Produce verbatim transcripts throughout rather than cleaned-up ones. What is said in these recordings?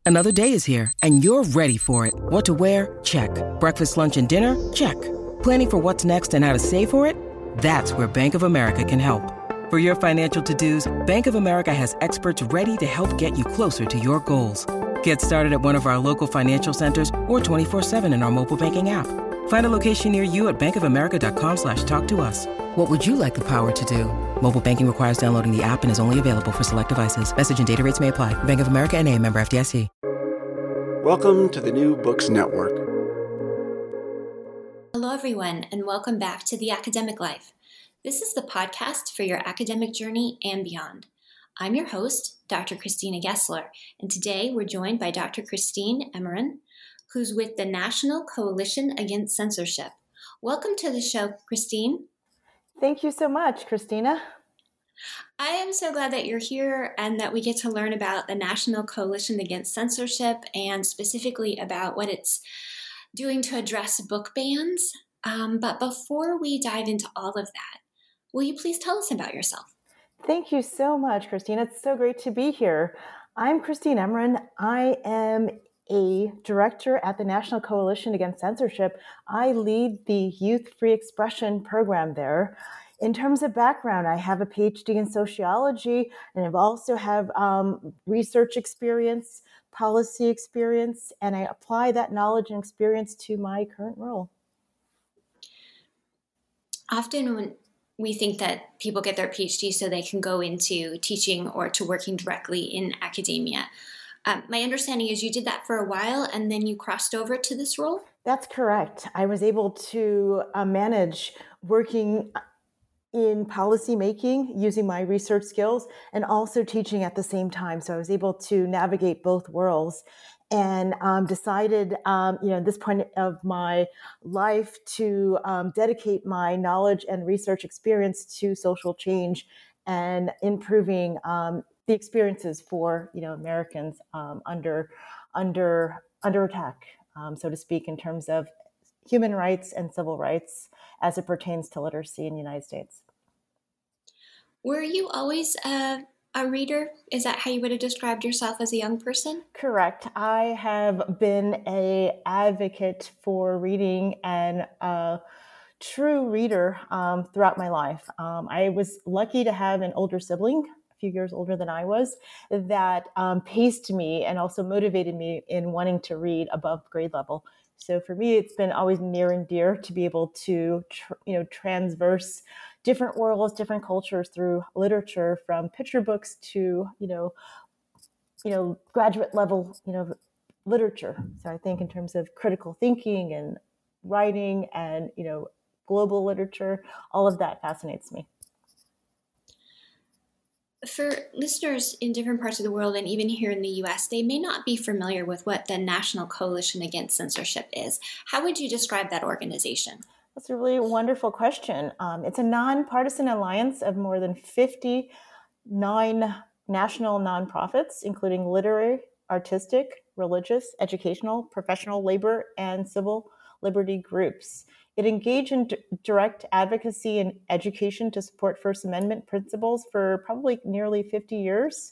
Another day is here, and you're ready for it. What to wear? Check. Breakfast, lunch, and dinner? Check. Planning for what's next and how to save for it? That's where Bank of America can help. For your financial to-dos, Bank of America has experts ready to help get you closer to your goals. Get started at one of our local financial centers or twenty-four seven in our mobile banking app. Find a location near you at bankofamerica.com slash talk to us. What would you like the power to do? Mobile banking requires downloading the app and is only available for select devices. Message and data rates may apply. Bank of America N A, member F D I C. Welcome to the New Books Network. Hello, everyone, and welcome back to The Academic Life. This is the podcast for your academic journey and beyond. I'm your host, Doctor Christina Gessler, and today we're joined by Doctor Christine Emeren, who's with the National Coalition Against Censorship. Welcome to the show, Christine. Thank you so much, Christina. I am so glad that you're here and that we get to learn about the National Coalition Against Censorship and specifically about what it's doing to address book bans. Um, but before we dive into all of that, will you please tell us about yourself? Thank you so much, Christina. It's so great to be here. I'm Christine Emeren. I am a director at the National Coalition Against Censorship. I lead the Youth Free Expression program there. In terms of background, I have a P H D in sociology, and I've also have um, research experience, policy experience, and I apply that knowledge and experience to my current role. Often when we think that people get their P H D so they can go into teaching or to working directly in academia. Um, my understanding is you did that for a while and then you crossed over to this role? That's correct. I was able to uh, manage working in policy making using my research skills and also teaching at the same time. So I was able to navigate both worlds and um, decided, um, you know, at this point of my life to um, dedicate my knowledge and research experience to social change and improving um, the experiences for, you know, Americans um, under under under attack, um, so to speak, in terms of human rights and civil rights as it pertains to literacy in the United States. Were you always a, a reader? Is that how you would have described yourself as a young person? Correct. I have been a advocate for reading and a true reader um, throughout my life. Um, I was lucky to have an older sibling, a few years older than I was, that um, paced me and also motivated me in wanting to read above grade level. So for me, it's been always near and dear to be able to, tr- you know, transverse different worlds, different cultures through literature, from picture books to, you know, you know, graduate level, you know, literature. So I think in terms of critical thinking and writing and, you know, global literature, all of that fascinates me. For listeners in different parts of the world and even here in the U S, they may not be familiar with what the National Coalition Against Censorship is. How would you describe that organization? That's a really wonderful question. Um, it's a nonpartisan alliance of more than fifty-nine national nonprofits, including literary, artistic, religious, educational, professional, labor, and civil liberty groups. It engaged in d- direct advocacy and education to support First Amendment principles for probably nearly fifty years.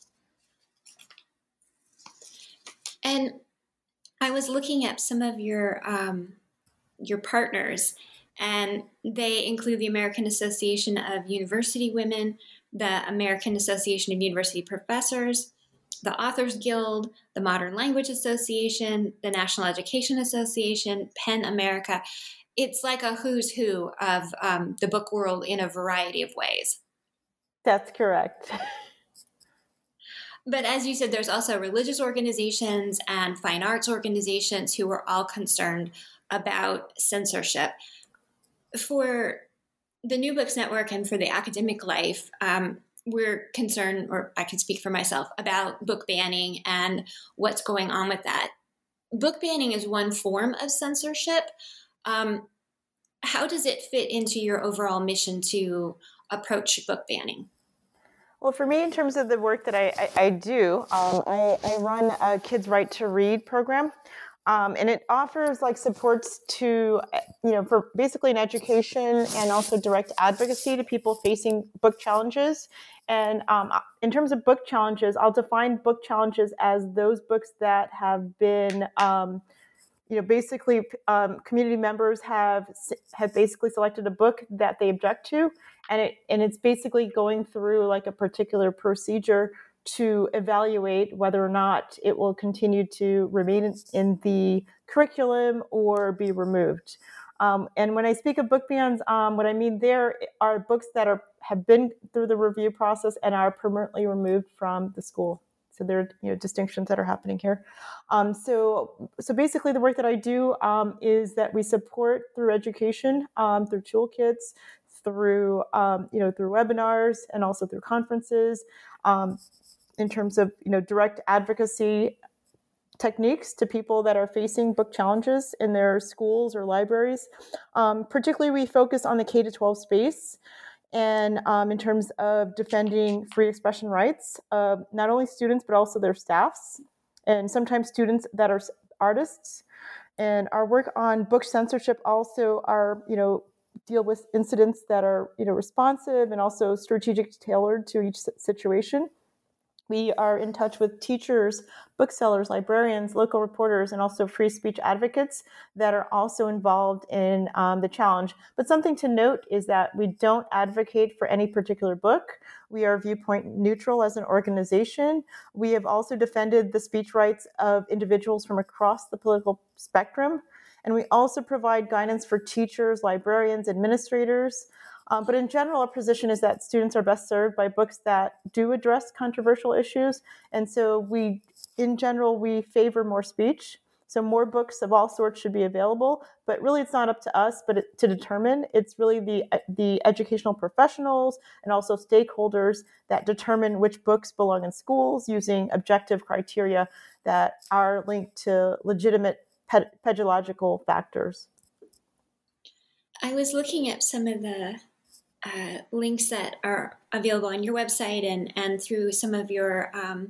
And I was looking at some of your um, your partners, and they include the American Association of University Women, the American Association of University Professors, the Authors Guild, the Modern Language Association, the National Education Association, PEN America. It's like a who's who of um, the book world in a variety of ways. That's correct. But as you said, there's also religious organizations and fine arts organizations who are all concerned about censorship. For the New Books Network and for the academic life, um, we're concerned, or I can speak for myself, about book banning and what's going on with that. Book banning is one form of censorship. Um, how does it fit into your overall mission to approach book banning? Well, for me, in terms of the work that I, I, I do, um, I, I run a Kids Right to Read program. Um, and it offers like supports to, you know, for basically an education and also direct advocacy to people facing book challenges. And um, in terms of book challenges, I'll define book challenges as those books that have been, um, you know, basically um, community members have have basically selected a book that they object to, and it and it's basically going through like a particular procedure to evaluate whether or not it will continue to remain in, in the curriculum or be removed. Um, and when I speak of book bans, um, what I mean there are books that are have been through the review process and are permanently removed from the school. So there are, you know, distinctions that are happening here. Um, so, so basically, the work that I do um, is that we support through education, um, through toolkits, through um, you know, through webinars, and also through conferences. Um, in terms of, you know, direct advocacy techniques to people that are facing book challenges in their schools or libraries. Um, particularly, we focus on the K to twelve space, and um, in terms of defending free expression rights of not only students but also their staffs, and sometimes students that are artists. And our work on book censorship also are, you know, deal with incidents that are, you know, responsive and also strategic, tailored to each situation. We are in touch with teachers, booksellers, librarians, local reporters, and also free speech advocates that are also involved in um, the challenge. But something to note is that we don't advocate for any particular book. We are viewpoint neutral as an organization. We have also defended the speech rights of individuals from across the political spectrum. And we also provide guidance for teachers, librarians, administrators. Um, but in general, our position is that students are best served by books that do address controversial issues. And so we, in general, we favor more speech. So more books of all sorts should be available, but really it's not up to us but it, to determine. It's really the, the educational professionals and also stakeholders that determine which books belong in schools using objective criteria that are linked to legitimate ped- pedagogical factors. I was looking at some of the Uh, links that are available on your website and, and through some of your um,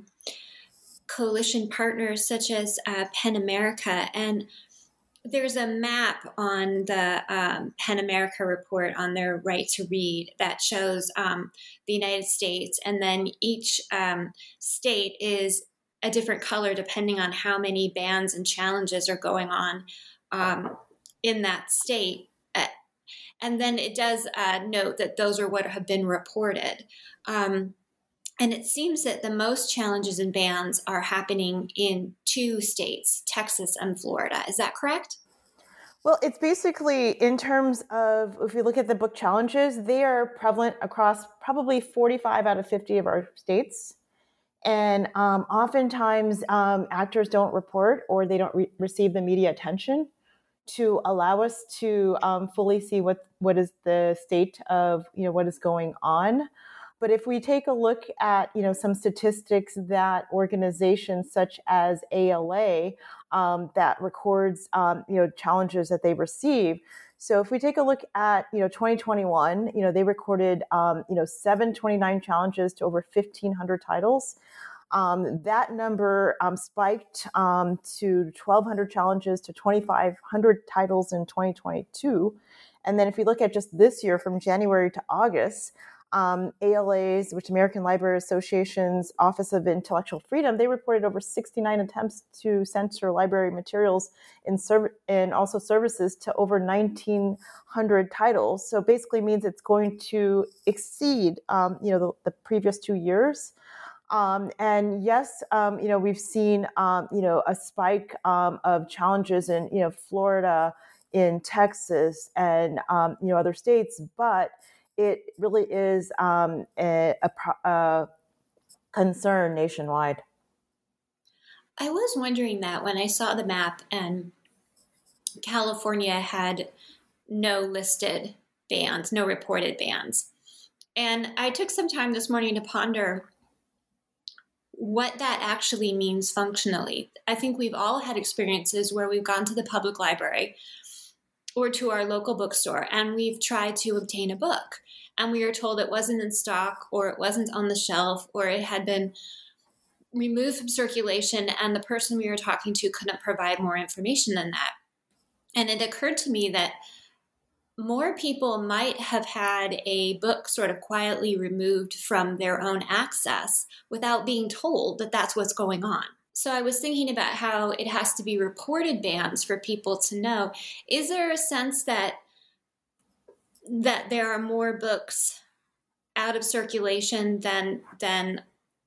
coalition partners, such as uh, PEN America. And there's a map on the um, PEN America report on their right to read that shows um, the United States. And then each um, state is a different color depending on how many bans and challenges are going on um, in that state. Uh, And then it does uh, note that those are what have been reported. Um, and it seems that the most challenges and bans are happening in two states, Texas and Florida. Is that correct? Well, it's basically in terms of, if you look at the book challenges, they are prevalent across probably forty-five out of fifty of our states. And um, oftentimes um, actors don't report or they don't re- receive the media attention to allow us to um, fully see what, what is the state of, you know, what is going on. But if we take a look at, you know, some statistics that organizations such as A L A um, that records, um, you know, challenges that they receive. So if we take a look at, you know, twenty twenty-one, you know, they recorded, um, you know, seven hundred twenty-nine challenges to over fifteen hundred titles. Um, that number um, spiked um, to twelve hundred challenges to twenty-five hundred titles in twenty twenty-two. And then if you look at just this year from January to August, um, A L A's, which American Library Association's Office of Intellectual Freedom, they reported over sixty-nine attempts to censor library materials and, serv- and also services to over nineteen hundred titles. So basically means it's going to exceed, um, you know, the, the previous two years. Um, and yes, um, you know, we've seen, um, you know, a spike um, of challenges in, you know, Florida, in Texas, and, um, you know, other states, but it really is um, a, a, a concern nationwide. I was wondering that when I saw the map and California had no listed bans, no reported bans. And I took some time this morning to ponder what that actually means functionally. I think we've all had experiences where we've gone to the public library or to our local bookstore and we've tried to obtain a book and we were told it wasn't in stock or it wasn't on the shelf or it had been removed from circulation, and the person we were talking to couldn't provide more information than that. And it occurred to me that more people might have had a book sort of quietly removed from their own access without being told that that's what's going on. So I was thinking about how it has to be reported bans for people to know. Is there a sense that that there are more books out of circulation than than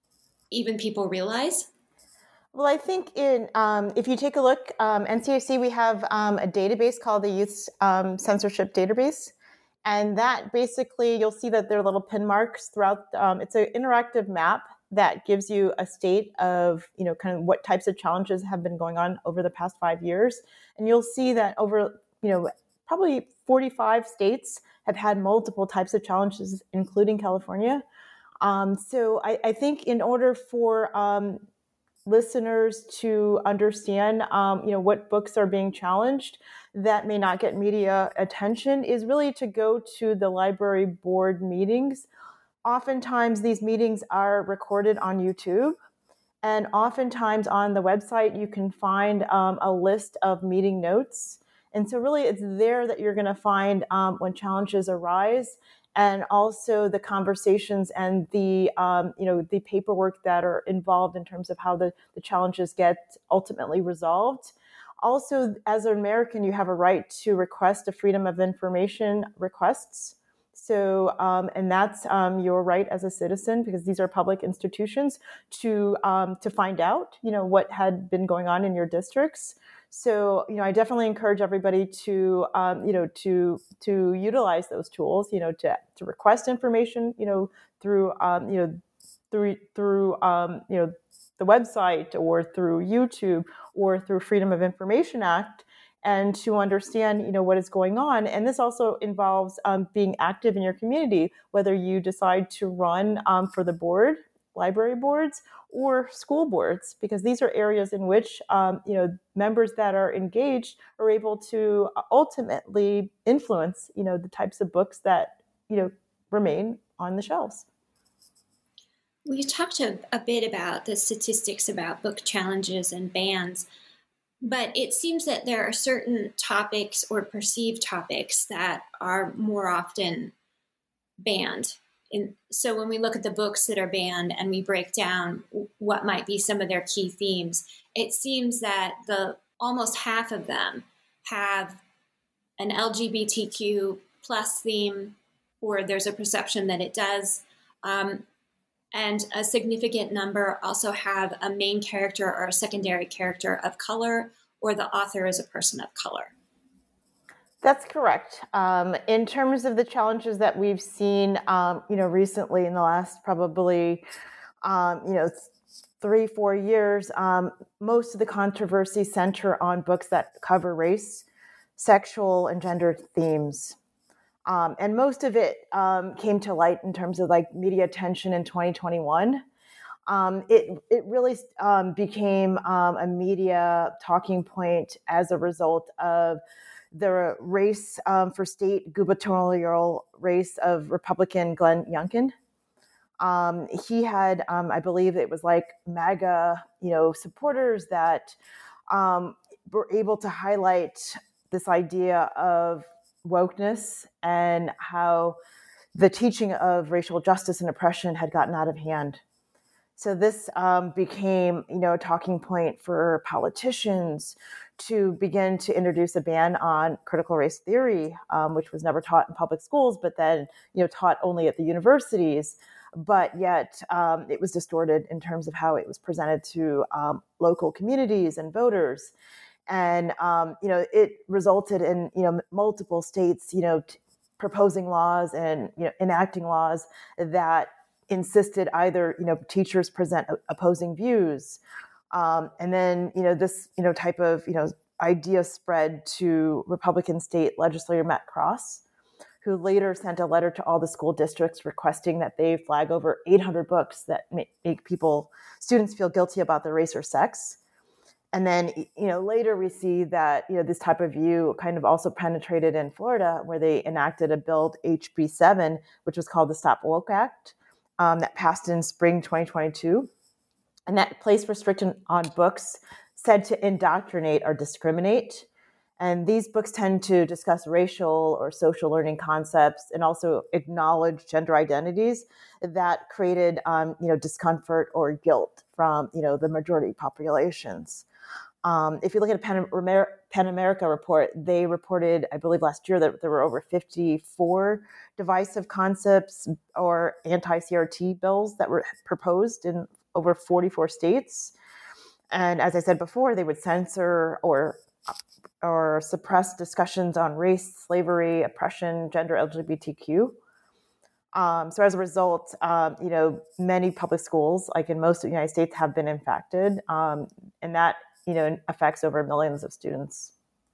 even people realize? Well, I think in um, if you take a look, um, N C A C, we have um, a database called the Youth um, Censorship Database. And that basically, you'll see that there are little pin marks throughout. Um, it's an interactive map that gives you a state of, you know, kind of what types of challenges have been going on over the past five years. And you'll see that over, you know, probably forty-five states have had multiple types of challenges, including California. Um, so I, I think in order for um, listeners to understand, um, you know, what books are being challenged that may not get media attention is really to go to the library board meetings. Oftentimes these meetings are recorded on YouTube, and oftentimes on the website you can find um, a list of meeting notes. And so really it's there that you're going to find um, when challenges arise, and also the conversations and the um, you know the paperwork that are involved in terms of how the, the challenges get ultimately resolved. Also, as an American, you have a right to request a Freedom of Information requests. So, um, and that's um, your right as a citizen, because these are public institutions, to um, to find out, you know, what had been going on in your districts. So, you know, I definitely encourage everybody to, um, you know, to to utilize those tools, you know, to to request information, you know, through, um, you know, through through, um, you know, the website or through YouTube or through Freedom of Information Act, and to understand, you know, what is going on. And this also involves um, being active in your community, whether you decide to run um, for the board, library boards, or school boards, because these are areas in which, um, you know, members that are engaged are able to ultimately influence, you know, the types of books that, you know, remain on the shelves. We talked a, a bit about the statistics about book challenges and bans, but it seems that there are certain topics or perceived topics that are more often banned. And so when we look at the books that are banned and we break down what might be some of their key themes, it seems that the almost half of them have an L G B T Q plus theme, or there's a perception that it does. Um, and a significant number also have a main character or a secondary character of color, or the author is a person of color. That's correct. Um, in terms of the challenges that we've seen, um, you know, recently in the last probably, um, you know, three, four years, um, most of the controversy center on books that cover race, sexual, and gender themes. Um, and most of it um, came to light in terms of like media attention in twenty twenty-one. Um, it it really um, became um, a media talking point as a result of the race um, for state gubernatorial race of Republican Glenn Youngkin. Um, he had, um, I believe it was like MAGA, you know, supporters that um, were able to highlight this idea of wokeness and how the teaching of racial justice and oppression had gotten out of hand. So this um, became, you know, a talking point for politicians to begin to introduce a ban on critical race theory, um, which was never taught in public schools, but then, you know, taught only at the universities. But yet um, it was distorted in terms of how it was presented to um, local communities and voters. And, um, you know, it resulted in, you know, multiple states, you know, t- proposing laws and, you know, enacting laws that insisted either, you know, teachers present opposing views. Um, and then, you know, this, you know, type of, you know, idea spread to Republican state legislator Matt Cross, who later sent a letter to all the school districts requesting that they flag over eight hundred books that make, make people, students feel guilty about their race or sex. And then, you know, later we see that, you know, this type of view kind of also penetrated in Florida, where they enacted a bill, H B seven, which was called the Stop Woke Act, um, that passed in spring twenty twenty-two. and that place restriction on books said to indoctrinate or discriminate. And these books tend to discuss racial or social learning concepts and also acknowledge gender identities that created, um, you know, discomfort or guilt from, you know, the majority populations. Um, if you look at a Pen, Pen America report, they reported, I believe last year, that there were over fifty-four divisive concepts or anti-C R T bills that were proposed in over forty-four states. And as I said before, they would censor or or suppress discussions on race, slavery, oppression, gender, L G B T Q. Um, so as a result, um, you know, many public schools, like in most of the United States, have been impacted, um, and that, you know, affects over millions of students.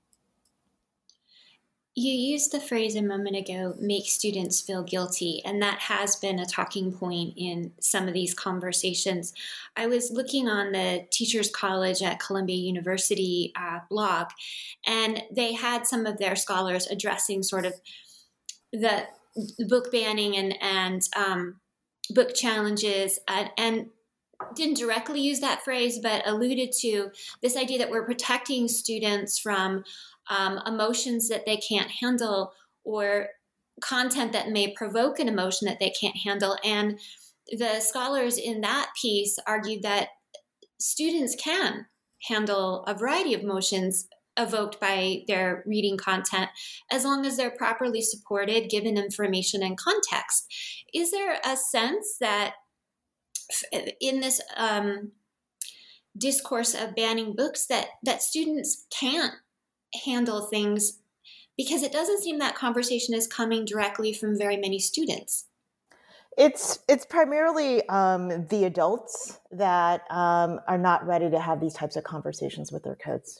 You used the phrase a moment ago, make students feel guilty, and that has been a talking point in some of these conversations. I was looking on the Teachers College at Columbia University uh, blog, and they had some of their scholars addressing sort of the book banning and, and um, book challenges, and, and didn't directly use that phrase, but alluded to this idea that we're protecting students from Um, emotions that they can't handle or content that may provoke an emotion that they can't handle. And the scholars in that piece argued that students can handle a variety of emotions evoked by their reading content as long as they're properly supported, given information and context. Is there a sense that in this um, discourse of banning books that, that students can't handle things, because it doesn't seem that conversation is coming directly from very many students? It's it's primarily um, the adults that um, are not ready to have these types of conversations with their kids.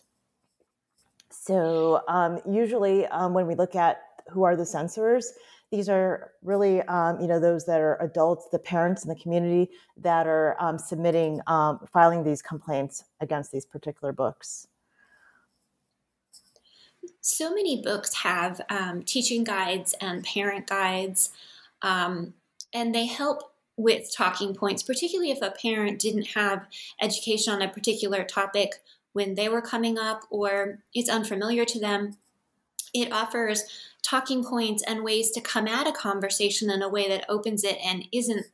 So um, usually um, when we look at who are the censors, these are really um, you know those that are adults, the parents in the community that are um, submitting, um, filing these complaints against these particular books. So many books have um, teaching guides and parent guides, um, and they help with talking points, particularly if a parent didn't have education on a particular topic when they were coming up or it's unfamiliar to them. It offers talking points and ways to come at a conversation in a way that opens it and isn't,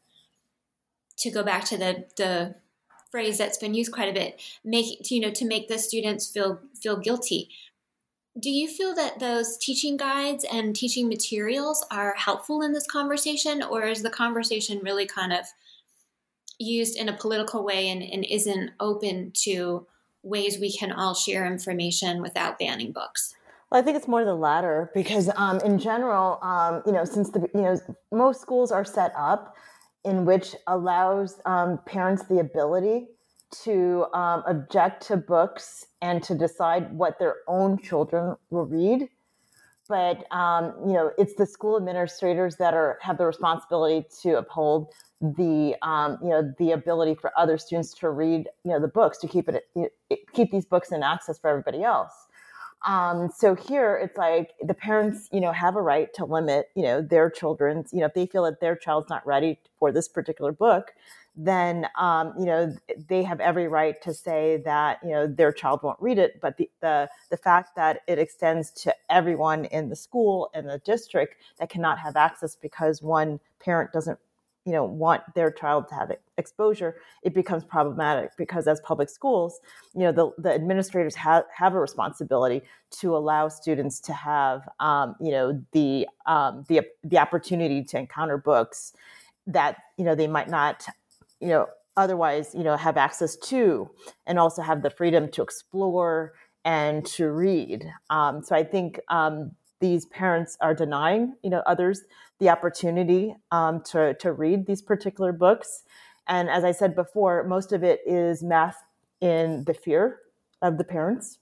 to go back to the, the phrase that's been used quite a bit, make, you know, to make the students feel feel guilty. Do you feel that those teaching guides and teaching materials are helpful in this conversation, or is the conversation really kind of used in a political way and, and isn't open to ways we can all share information without banning books? Well, I think it's more the latter, because um, in general, um, you know, since the you know most schools are set up in which allows um, parents the ability to um, object to books and to decide what their own children will read. But, um, you know, it's the school administrators that are have the responsibility to uphold the, um, you know, the ability for other students to read, you know, the books, to keep it, it keep these books in access for everybody else. Um, so here it's like the parents, you know, have a right to limit, you know, their children's, you know, if they feel that their child's not ready for this particular book, then, um, you know, they have every right to say that, you know, their child won't read it. But the, the, the fact that it extends to everyone in the school and the district that cannot have access because one parent doesn't, you know, want their child to have exposure, it becomes problematic, because as public schools, you know, the, the administrators have, have a responsibility to allow students to have, um, you know, the, um, the, the opportunity to encounter books that, you know, they might not, you know, otherwise, you know, have access to, and also have the freedom to explore and to read. Um, so I think um, these parents are denying, you know, others the opportunity um, to, to read these particular books. And as I said before, most of it is masked in the fear of the parents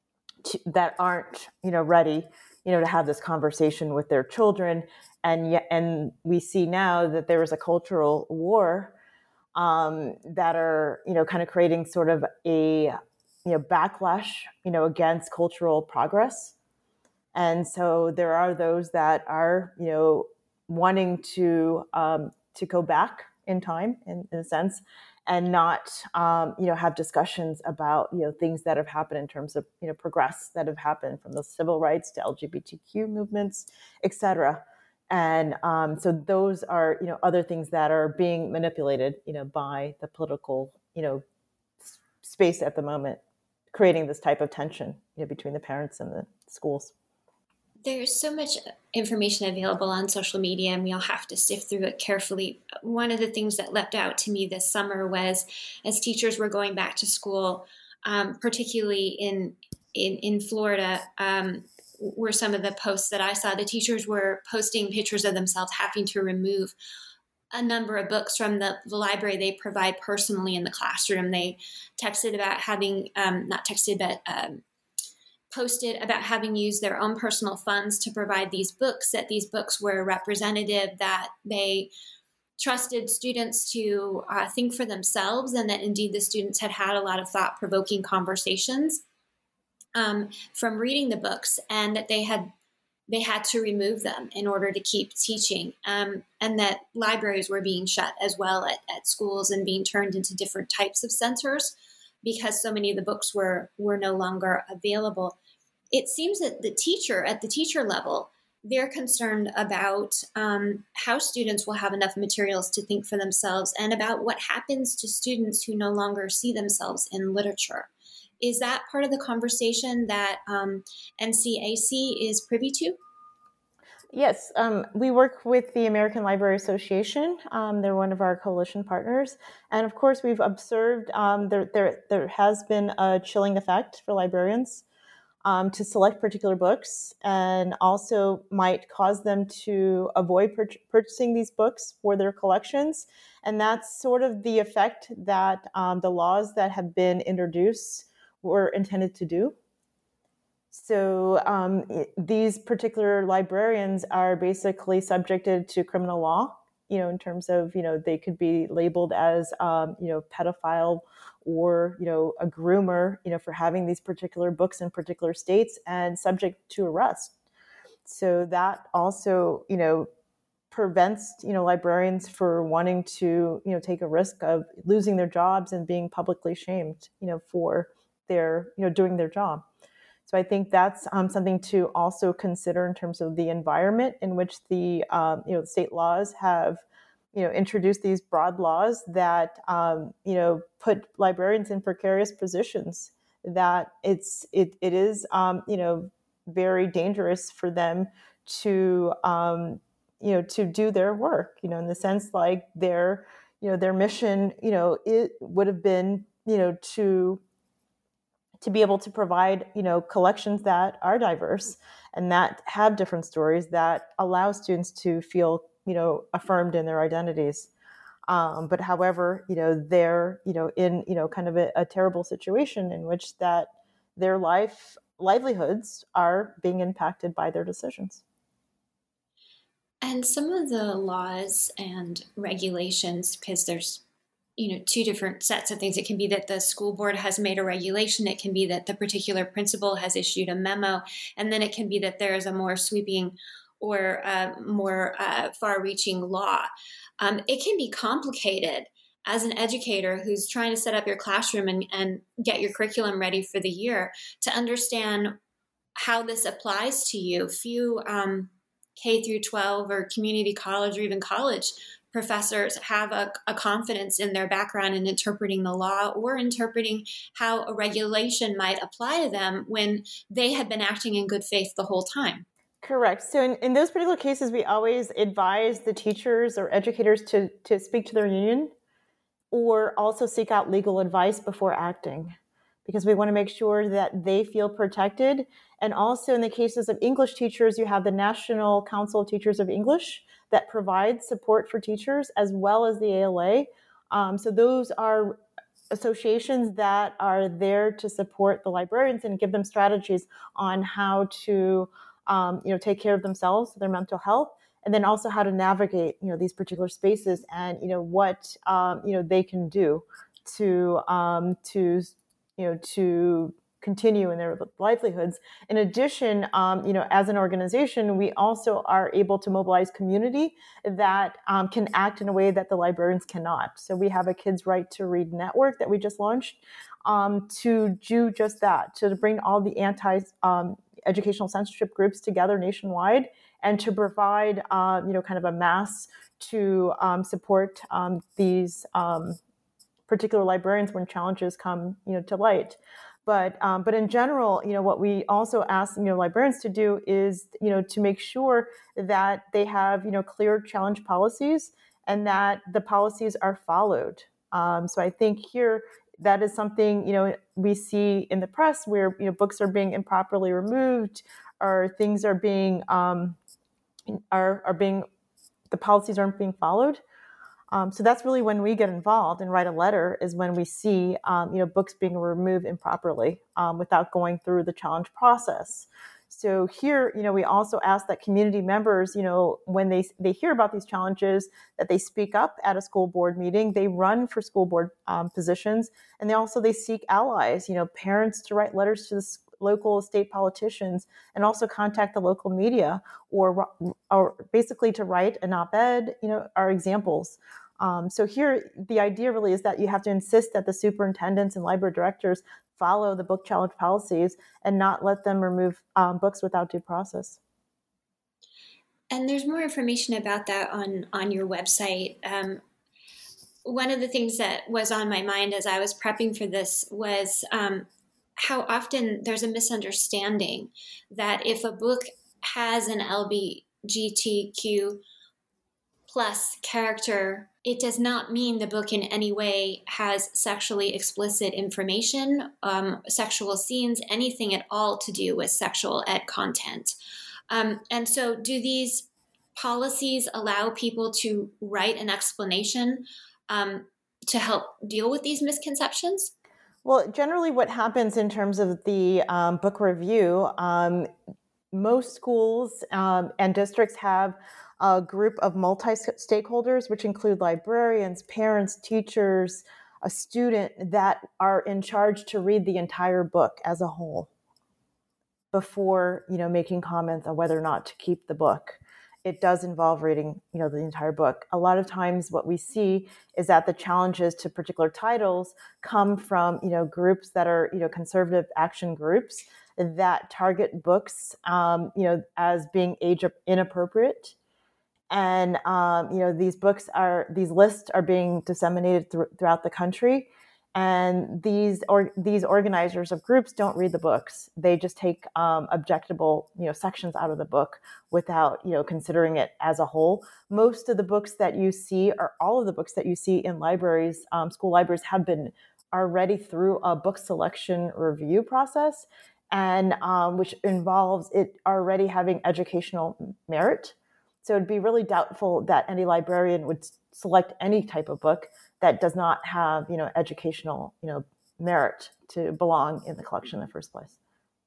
to, that aren't, you know, ready, you know, to have this conversation with their children. And yet, and we see now that there is a cultural war um, that are, you know, kind of creating sort of a, you know, backlash, you know, against cultural progress. And so there are those that are, you know, wanting to um, to go back in time, in, in a sense, and not, um, you know, have discussions about, you know, things that have happened in terms of, you know, progress that have happened from the civil rights to L G B T Q movements, et cetera. And um, so those are, you know, other things that are being manipulated, you know, by the political, you know, s- space at the moment, creating this type of tension, you know, between the parents and the schools. There's so much information available on social media, and we all have to sift through it carefully. One of the things that leapt out to me this summer was, as teachers were going back to school, um, particularly in in, in Florida, um, were some of the posts that I saw. The teachers were posting pictures of themselves having to remove a number of books from the, the library they provide personally in the classroom. They texted about having, um, not texted, but um, posted about having used their own personal funds to provide these books, that these books were representative, that they trusted students to uh, think for themselves, and that indeed the students had had a lot of thought-provoking conversations um, from reading the books, and that they had they had to remove them in order to keep teaching, um, and that libraries were being shut as well at, at schools and being turned into different types of centers because so many of the books were were no longer available. It seems that the teacher, at the teacher level, they're concerned about um, how students will have enough materials to think for themselves, and about what happens to students who no longer see themselves in literature. Is that part of the conversation that um, N C A C is privy to? Yes, um, we work with the American Library Association. Um, they're one of our coalition partners. And of course, we've observed um, there, there, there has been a chilling effect for librarians um, to select particular books, and also might cause them to avoid pur- purchasing these books for their collections. And that's sort of the effect that um, the laws that have been introduced were intended to do. So um, it, these particular librarians are basically subjected to criminal law, you know, in terms of, you know, they could be labeled as, um, you know, pedophile or, you know, a groomer, you know, for having these particular books in particular states, and subject to arrest. So that also, you know, prevents, you know, librarians for wanting to, you know, take a risk of losing their jobs and being publicly shamed, you know, for their, you know, doing their job. So I think that's um, something to also consider in terms of the environment in which the um, you know state laws have you know introduced these broad laws that um, you know put librarians in precarious positions. That it's it it is um, you know very dangerous for them to um, you know to do their work. You know in the sense like their you know their mission you know it would have been you know to to be able to provide, you know, collections that are diverse and that have different stories that allow students to feel, you know, affirmed in their identities. Um, but however, you know, they're, you know, in, you know, kind of a, a terrible situation in which that their life livelihoods are being impacted by their decisions. And some of the laws and regulations, because there's you know two different sets of things. It can be that the school board has made a regulation. It can be that the particular principal has issued a memo, and then it can be that there is a more sweeping or uh, more uh, far-reaching law. Um, it can be complicated as an educator who's trying to set up your classroom and, and get your curriculum ready for the year to understand how this applies to you. Few um, K through twelve or community college or even college professors have a, a confidence in their background in interpreting the law or interpreting how a regulation might apply to them when they had been acting in good faith the whole time. Correct. So in, in those particular cases, we always advise the teachers or educators to, to speak to their union or also seek out legal advice before acting, because we want to make sure that they feel protected. And also in the cases of English teachers, you have the National Council of Teachers of English that provides support for teachers, as well as the A L A. Um, so those are associations that are there to support the librarians and give them strategies on how to um, you know, take care of themselves, their mental health, and then also how to navigate, you know, these particular spaces and, you know, what, um, you know, they can do to, um, to, you know, to continue in their livelihoods. In addition, um, you know, as an organization, we also are able to mobilize community that um, can act in a way that the librarians cannot. So we have a Kids Right to Read network that we just launched um, to do just that, to bring all the anti um, educational censorship groups together nationwide and to provide, uh, you know, kind of a mass to um, support um, these um, particular librarians when challenges come, you know, to light. But um, but in general, you know, what we also ask, you know, librarians to do is, you know, to make sure that they have, you know, clear challenge policies and that the policies are followed. Um, so I think here that is something, you know, we see in the press where, you know, books are being improperly removed or things are being um, are are being the policies aren't being followed. Um, so that's really when we get involved and write a letter is when we see, um, you know, books being removed improperly um, without going through the challenge process. So here, you know, we also ask that community members, you know, when they they hear about these challenges, that they speak up at a school board meeting, they run for school board um, positions, and they also they seek allies, you know, parents to write letters to the local state politicians and also contact the local media or, or basically to write an op-ed, you know, are examples. Um, so here, the idea really is that you have to insist that the superintendents and library directors follow the book challenge policies and not let them remove um, books without due process. And there's more information about that on, on your website. Um, one of the things that was on my mind as I was prepping for this was um, how often there's a misunderstanding that if a book has an L G B T Q plus character, it does not mean the book in any way has sexually explicit information, um, sexual scenes, anything at all to do with sexual ed content. Um, and so do these policies allow people to write an explanation um, to help deal with these misconceptions? Well, generally what happens in terms of the um, book review, um, most schools um, and districts have a group of multi-stakeholders, which include librarians, parents, teachers, a student that are in charge to read the entire book as a whole before, you know, making comments on whether or not to keep the book. It does involve reading, you know, the entire book. A lot of times what we see is that the challenges to particular titles come from, you know, groups that are, you know, conservative action groups that target books, um, you know, as being age inappropriate. And, um, you know, these books are, these lists are being disseminated th- throughout the country. And these or these organizers of groups don't read the books. They just take um, objectable, you know, sections out of the book without, you know, considering it as a whole. Most of the books that you see, or all of the books that you see in libraries, um, school libraries, have been already through a book selection review process, and um, which involves it already having educational merit. So it'd be really doubtful that any librarian would select any type of book that does not have, you know, educational, you know, merit to belong in the collection in the first place.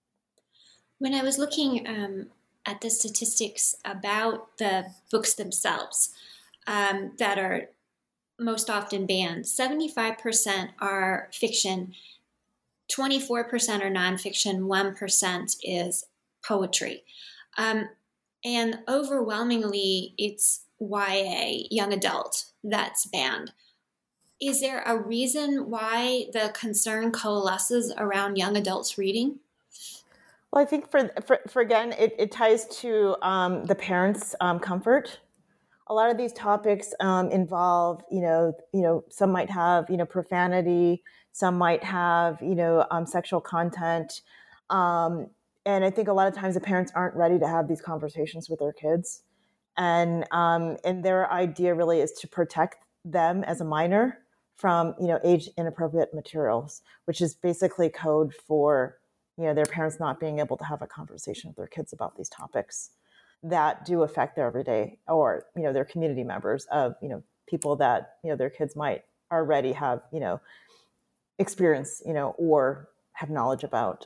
When I was looking um, at the statistics about the books themselves um, that are most often banned, seventy-five percent are fiction, twenty-four percent are nonfiction, one percent is poetry. Um, and overwhelmingly, it's Y A, young adult, that's banned. Is there a reason why the concern coalesces around young adults reading? Well, I think for for, for again, it, it ties to um, the parents' um, comfort. A lot of these topics um, involve, you know, you know, some might have, you know, profanity, some might have, you know, um, sexual content, um, and I think a lot of times the parents aren't ready to have these conversations with their kids, and um, and their idea really is to protect them as a minor from, you know, age inappropriate materials, which is basically code for, you know, their parents not being able to have a conversation with their kids about these topics that do affect their everyday, or, you know, their community members of, you know, people that, you know, their kids might already have, you know, experience, you know, or have knowledge about.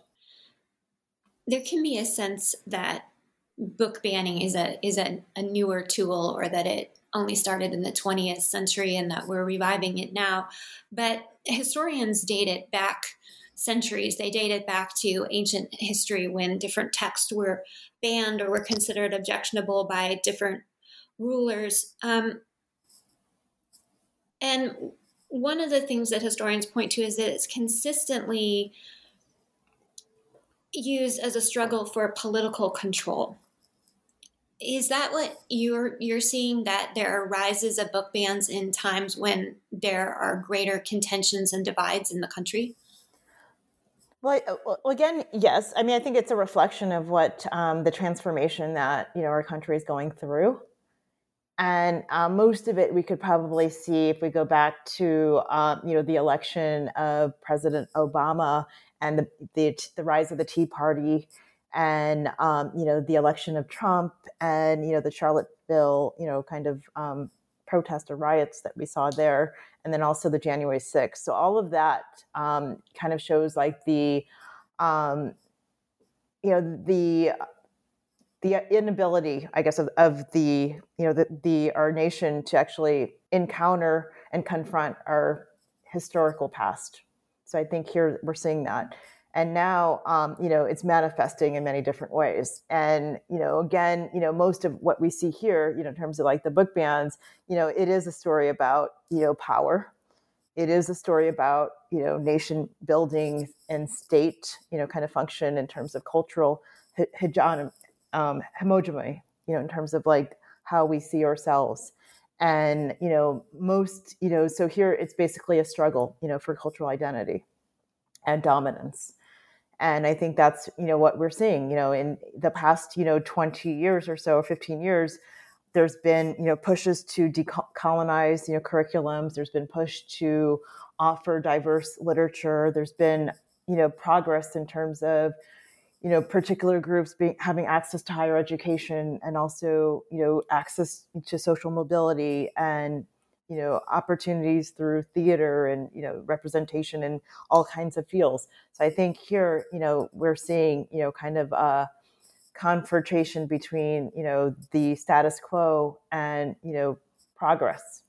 There can be a sense that book banning is a is a, a newer tool, or that it only started in the twentieth century and that we're reviving it now. But historians date it back centuries. They dated back to ancient history when different texts were banned or were considered objectionable by different rulers. Um, and one of the things that historians point to is that it's consistently used as a struggle for political control. Is that what you're you're seeing, that there are rises of book bans in times when there are greater contentions and divides in the country? Well, well, again, yes. I mean, I think it's a reflection of what um, the transformation that, you know, our country is going through. And uh, most of it we could probably see if we go back to, um, you know, the election of President Obama and the the, the rise of the Tea Party, and, um, you know, the election of Trump, and, you know, the Charlottesville, you know, kind of um, protest or riots that we saw there, and then also the January sixth. So all of that um, kind of shows like the, um, you know, the the inability, I guess, of, of the, you know, the, the our nation to actually encounter and confront our historical past. So I think here we're seeing that. And now, um, you know, it's manifesting in many different ways. And, you know, again, you know, most of what we see here, you know, in terms of like the book bans, you know, it is a story about, you know, power. It is a story about, you know, nation building and state, you know, kind of function in terms of cultural hegemony, um, homogeneity, you know, in terms of like how we see ourselves. And, you know, most, you know, so here it's basically a struggle, you know, for cultural identity and dominance. And I think that's, you know, what we're seeing, you know, in the past, you know, twenty years or so, or fifteen years, there's been, you know, pushes to decolonize, you know, curriculums. There's been push to offer diverse literature. There's been, you know, progress in terms of, you know, particular groups being, having access to higher education, and also, you know, access to social mobility and, you know, opportunities through theater and, you know, representation in all kinds of fields. So I think here, you know, we're seeing, you know, kind of a confrontation between, you know, the status quo and, you know, progress.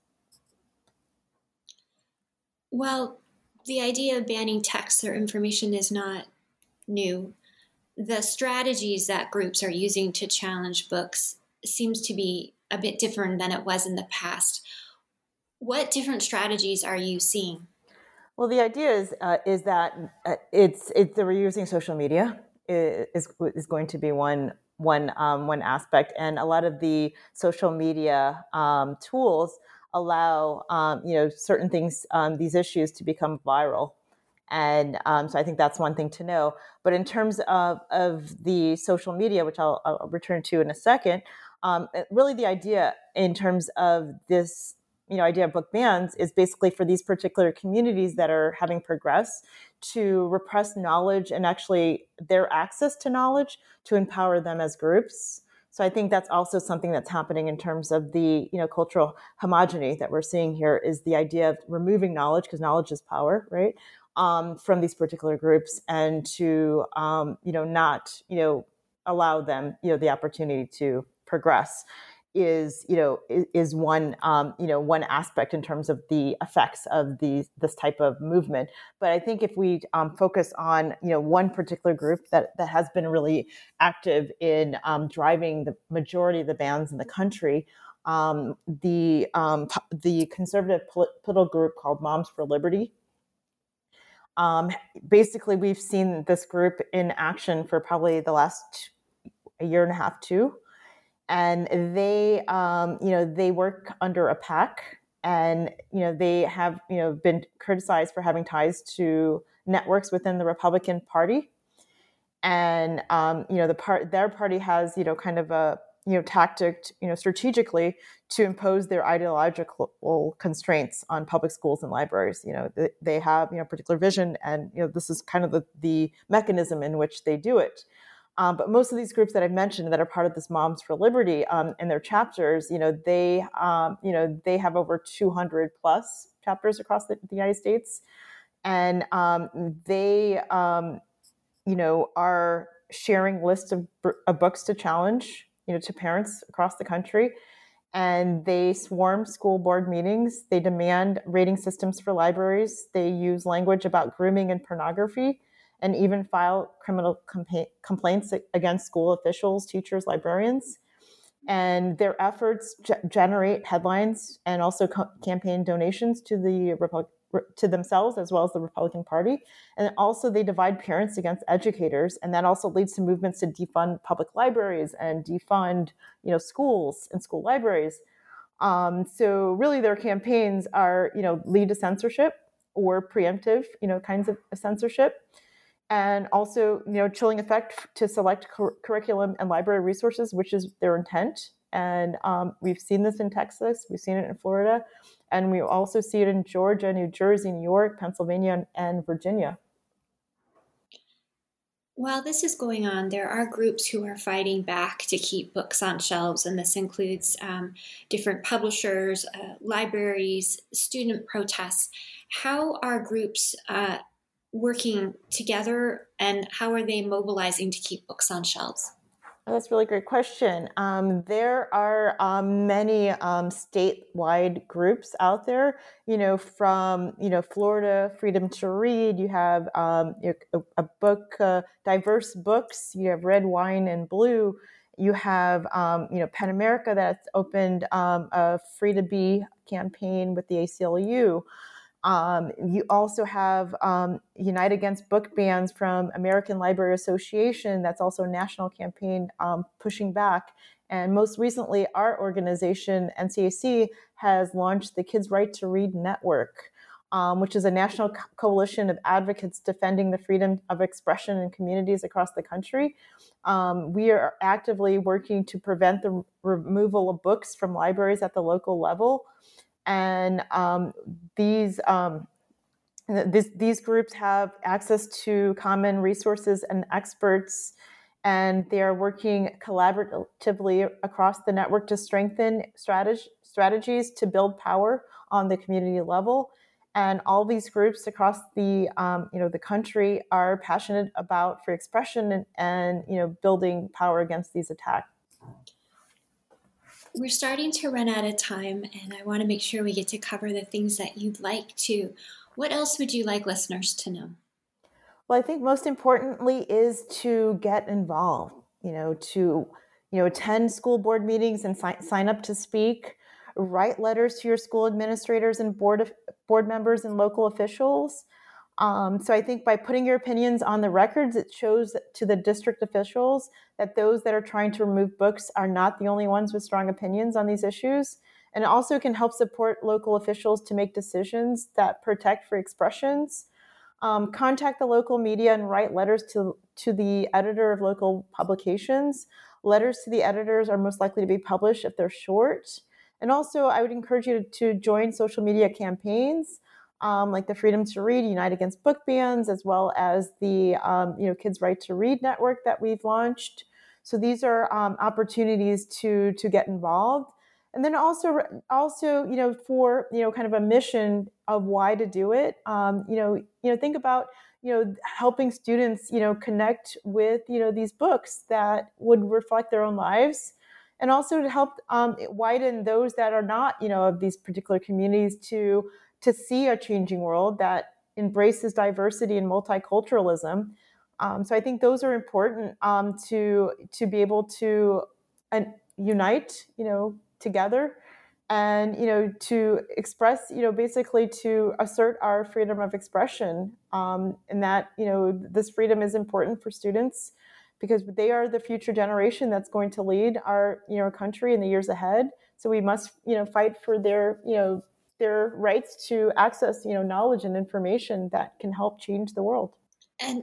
Well, the idea of banning texts or information is not new. The strategies that groups are using to challenge books seems to be a bit different than it was in the past. What different strategies are you seeing? Well, the idea is uh, is that uh, it's it's the reusing social media is is going to be one one um, one aspect, and a lot of the social media um, tools allow um, you know certain things, um, these issues to become viral. And um, so I think that's one thing to know. But in terms of, of the social media, which I'll, I'll return to in a second, um, really the idea in terms of this, you know, idea of book bans is basically for these particular communities that are having progressed to repress knowledge and actually their access to knowledge to empower them as groups. So I think that's also something that's happening in terms of the, you know, cultural homogeneity that we're seeing here, is the idea of removing knowledge, because knowledge is power, right? Um, from these particular groups, and to, um, you know, not, you know, allow them, you know, the opportunity to progress is, you know, is, is one, um, you know, one aspect in terms of the effects of the, this type of movement. But I think if we um, focus on, you know, one particular group that, that has been really active in um, driving the majority of the bans in the country, um, the, um, the conservative political group called Moms for Liberty. Um, basically, we've seen this group in action for probably the last a year and a half, too. And they, um, you know, they work under a PAC, and, you know, they have, you know, been criticized for having ties to networks within the Republican Party. And, um, you know, the part, their party has, you know, kind of a, you know, tactic, you know, strategically to impose their ideological constraints on public schools and libraries. You know, they, they have, you know, particular vision, and, you know, this is kind of the, the mechanism in which they do it. Um, but most of these groups that I've mentioned that are part of this Moms for Liberty, um, and their chapters, you know, they, um, you know, they have over two hundred plus chapters across the, the United States, and um, they, um, you know, are sharing lists of, of books to challenge, you know, to parents across the country. and they swarm school board meetings. They demand rating systems for libraries. They use language about grooming and pornography, and even file criminal compa- complaints against school officials, teachers, librarians. And their efforts ge- generate headlines and also co- campaign donations to the Republic- to themselves as well as the Republican Party. And also they divide parents against educators. And that also leads to movements to defund public libraries and defund, you know, schools and school libraries. Um, so really their campaigns are, you know, lead to censorship or preemptive, you know, kinds of censorship. And also, you know, chilling effect to select cur- curriculum and library resources, which is their intent. And um, we've seen this in Texas, we've seen it in Florida, and we also see it in Georgia, New Jersey, New York, Pennsylvania, and, and Virginia. While this is going on, there are groups who are fighting back to keep books on shelves, and this includes um, different publishers, uh, libraries, student protests. How are groups uh, working together, and how are they mobilizing to keep books on shelves? Oh, that's a really great question. Um, there are um, many um, statewide groups out there, you know, from, you know, Florida, Freedom to Read. You have um, a, a book, uh, diverse books. You have Red, Wine, and Blue. You have, um, you know, PEN America that's opened um, a Free to Be campaign with the A C L U. Um, you also have um, Unite Against Book Bans from American Library Association. That's also a national campaign um, pushing back. And most recently, our organization, N C A C, has launched the Kids Right to Read Network, um, which is a national co- coalition of advocates defending the freedom of expression in communities across the country. Um, we are actively working to prevent the removal of books from libraries at the local level. And um, these um, this, these groups have access to common resources and experts, and they are working collaboratively across the network to strengthen strateg- strategies to build power on the community level. And all these groups across the um, you know the country are passionate about free expression and, and you know building power against these attacks. We're starting to run out of time, and I want to make sure we get to cover the things that you'd like to. What else would you like listeners to know? Well, I think most importantly is to get involved, you know, to, you know, attend school board meetings and si- sign up to speak, write letters to your school administrators and board of, board members and local officials. Um, so I think by putting your opinions on the records, it shows to the district officials that those that are trying to remove books are not the only ones with strong opinions on these issues. And it also can help support local officials to make decisions that protect free expressions. Um, contact the local media and write letters to, to the editor of local publications. Letters to the editors are most likely to be published if they're short. And also, I would encourage you to, to join social media campaigns um, like the Freedom to Read, Unite Against Book Bans, as well as the um, you know Kids Right to Read network that we've launched. So these are um, opportunities to to get involved. And then also, also, you know, for, you know, kind of a mission of why to do it, um, you know, you know, think about, you know, helping students, you know, connect with, you know, these books that would reflect their own lives, and also to help um, widen those that are not, you know, of these particular communities to to see a changing world that embraces diversity and multiculturalism. Um, so I think those are important um, to to be able to uh, unite, you know, together, and you know to express, you know basically to assert our freedom of expression, um, and that you know this freedom is important for students because they are the future generation that's going to lead our you know country in the years ahead. So we must you know fight for their you know their rights to access you know knowledge and information that can help change the world. And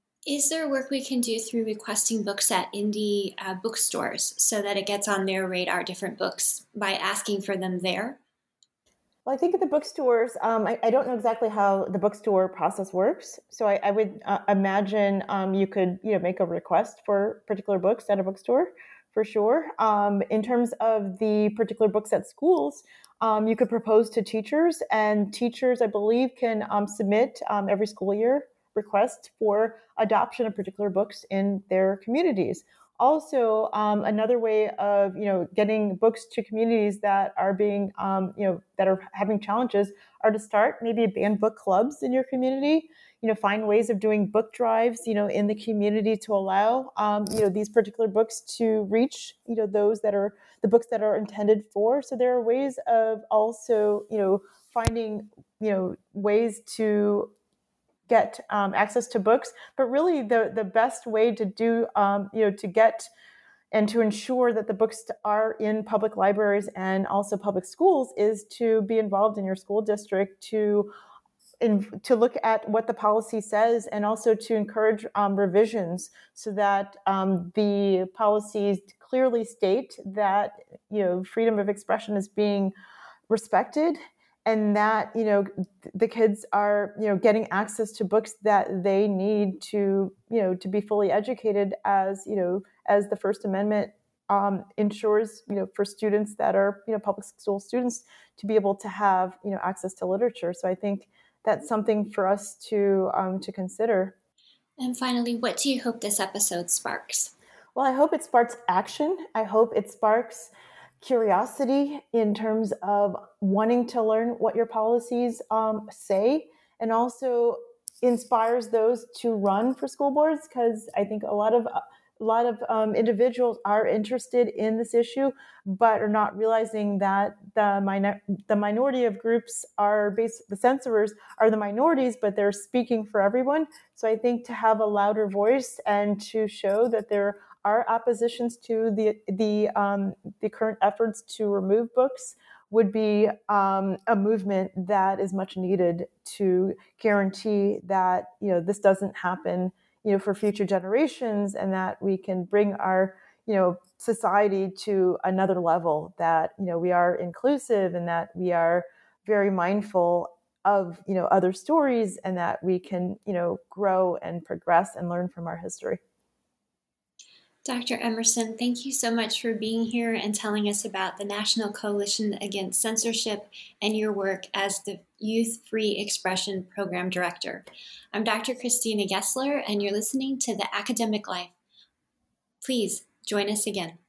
is there work we can do through requesting books at indie uh, bookstores so that it gets on their radar, different books, by asking for them there? Well, I think at the bookstores, um, I, I don't know exactly how the bookstore process works. So I, I would uh, imagine um, you could, you know, make a request for particular books at a bookstore, for sure. Um, in terms of the particular books at schools, um, you could propose to teachers, and teachers, I believe, can um, submit um, every school year request for adoption of particular books in their communities. also, um, another way of, you know, getting books to communities that are being, um, you know, that are having challenges are to start maybe banned book clubs in your community. You know, find ways of doing book drives, you know, in the community to allow, um, you know, these particular books to reach, you know, those that are the books that are intended for. So there are ways of also, you know, finding, you know, ways to get um, access to books, but really the the best way to do, um, you know, to get and to ensure that the books are in public libraries and also public schools is to be involved in your school district, to in, to look at what the policy says, and also to encourage um, revisions so that um, the policies clearly state that, you know, freedom of expression is being respected, and that, you know, the kids are, you know, getting access to books that they need to, you know, to be fully educated, as, you know, as the First Amendment um, ensures, you know, for students that are, you know, public school students to be able to have, you know, access to literature. So I think that's something for us to um, to consider. And finally, what do you hope this episode sparks? Well, I hope it sparks action. I hope it sparks curiosity in terms of wanting to learn what your policies um, say, and also inspires those to run for school boards, because I think a lot of a lot of um, individuals are interested in this issue, but are not realizing that the minor, the minority of groups are based, the censorers are the minorities, but they're speaking for everyone. So I think to have a louder voice and to show that there are oppositions to the the um, the current efforts to remove books would be um, a movement that is much needed to guarantee that, you know, this doesn't happen, you know, for future generations, and that we can bring our, you know, society to another level, that, you know, we are inclusive, and that we are very mindful of, you know, other stories, and that we can, you know, grow and progress and learn from our history. Doctor Emerson, thank you so much for being here and telling us about the National Coalition Against Censorship and your work as the Youth Free Expression Program Director. I'm Doctor Christina Gessler, and you're listening to The Academic Life. Please join us again.